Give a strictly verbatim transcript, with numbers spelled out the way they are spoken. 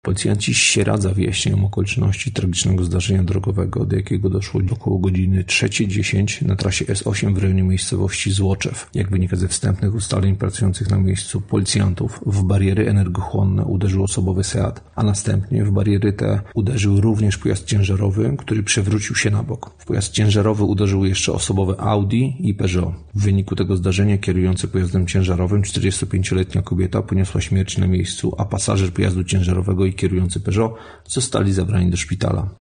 Policjanci z Sieradza wyjaśniają okoliczności tragicznego zdarzenia drogowego, do jakiego doszło około godziny trzeciej dziesięć na trasie S osiem w rejonie miejscowości Złoczew. Jak wynika ze wstępnych ustaleń pracujących na miejscu policjantów, w bariery energochłonne uderzył osobowy Seat, a następnie w bariery te uderzył również pojazd ciężarowy, który przewrócił się na bok. W pojazd ciężarowy uderzył jeszcze osobowe Audi i Peugeot. W wyniku tego zdarzenia kierujący pojazdem ciężarowym czterdziestopięcioletnia kobieta poniosła śmierć na miejscu, a pasażer pojazdu ciężarowego i kierujący Peugeot zostali zabrani do szpitala.